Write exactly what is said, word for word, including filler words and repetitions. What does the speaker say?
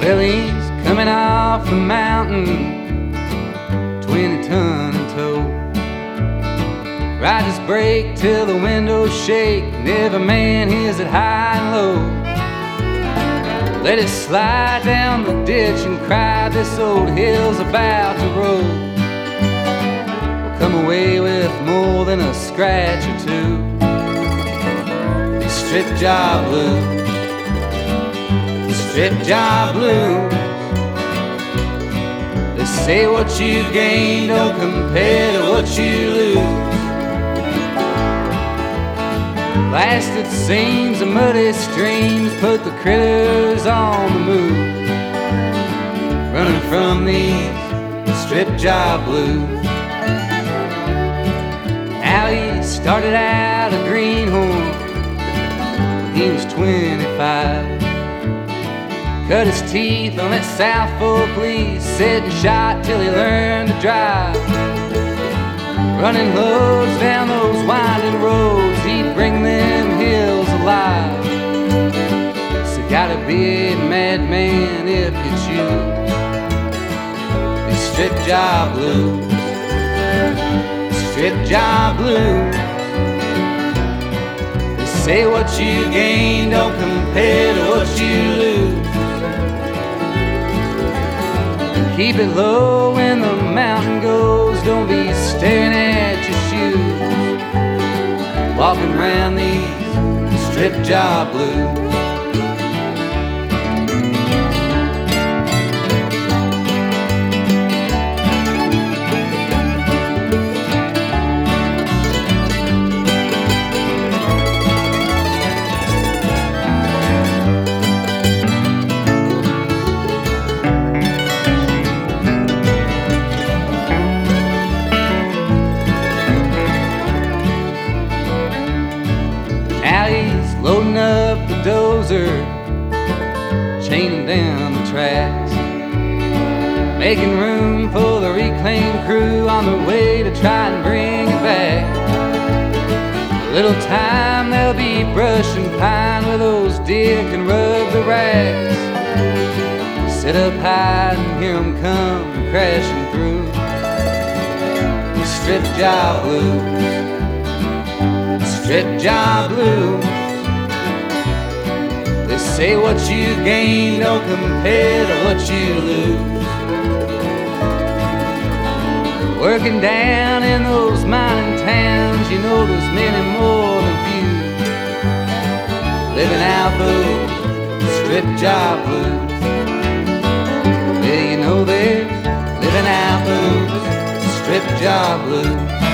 Well, he's coming off the mountain, twenty ton in tow. Ride his brake till the windows shake, and every man hears it high and low. Let it slide down the ditch and cry, this old hill's about to roll. We'll come away with more than a scratch or two. These strip job blues, strip job blues. They say what you gain don't compare to what you lose. Blasted seams and muddy streams put the critters on the move, running from these strip job blues. Now he started out a greenhorn when he was twenty-five. Cut his teeth on that South Fork lease, sit and shot till he learned to drive. Running loads down those winding roads, he'd bring them hills alive. So gotta be a madman if you choose these strip job blues, strip job blues. They say what you gain don't compare to what you lose. Keep it low when the mountain goes, don't be staring at your shoes. Walking around these strip job blues. Loading up the dozer, chaining down the tracks, making room for the reclaim crew on their way to try and bring it back. A little time they'll be brushing pine where those deer can rub the racks. Sit up high and hear them come crashing through. Strip job blues, strip job blues. They say what you gain don't compare to what you lose. Working down in those mining towns, you know there's many more than few living out those strip job blues. Well, you know they're living out those strip job blues.